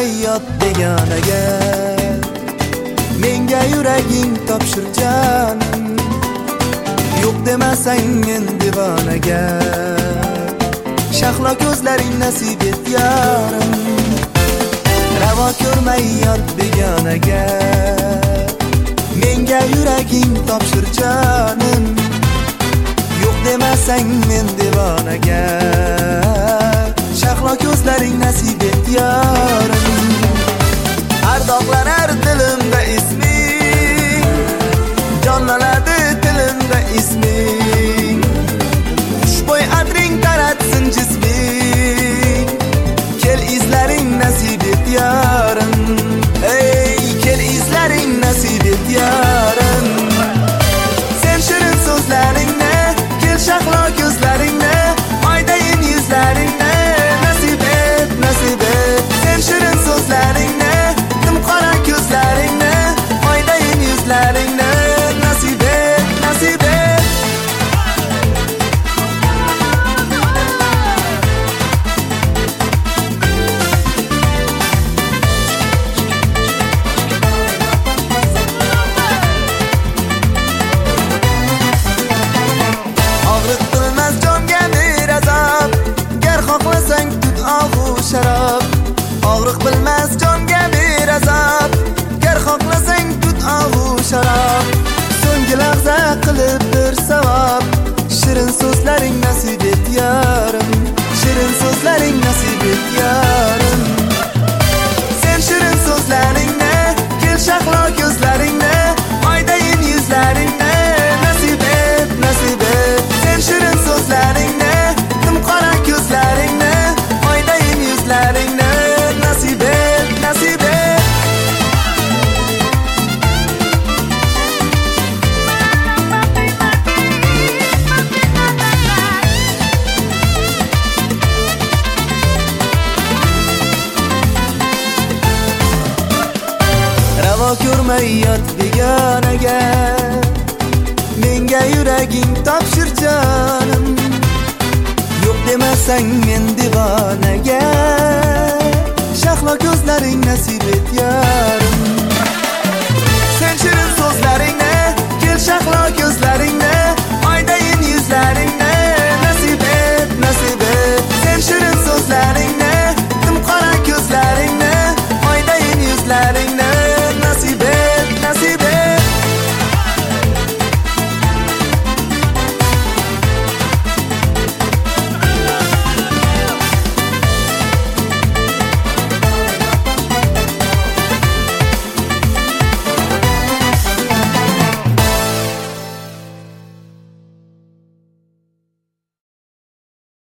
ko'rmay yot deganiga menga yuraging topshir jonim. Yo'q demasang men divonaga shahlo ko'zlaring nasib et yarim. Ravo ko'rmay yot deganiga menga yuraging topshir jonim. Yo'q demasang men divonaga shahlo ko'zlaring nasib et yarim. Ardoqlanar dilimda isming, jonlanadi tilimda isming. Xushbo'y atring taratsin jisming, kel izlaring nasib et yarim. Ey kel izlaring nasib et yarim. Sen shirin so'zlaringni, kel shahlo ko'zlaringni, oydayin yuzlaringni nasib et, nasib et. Sen shirin so'zlaringni, qora ko'zlaringni, oydayin yuzlaringni nasib et, nasib et. Og'riq qilmas jonga bir azob, gar xohlasang tut og'u sharob. Og'riq bilmas jonga bir azob, gar xohlasang tut og'u sharob. So'nggi lahza qilib bir savob, shirin so'zlaring nasib et yarim. Shirin so'zlaring nasib et yarim. Sen shirin so'zlaringni, kel shahlo ko'zlaringni, oydayin yuzlaringni nasib et, nasib et. Sen shirin so'zlaringni, qora ko'zlaringni, oydayin yuzlaringni nasib et, nasib et. Ravo ko'rmay yot deganiga menga yuraging topshir jonim. Yo'q demasang men divonaga shahlo ko'zlaring nasib et yarim.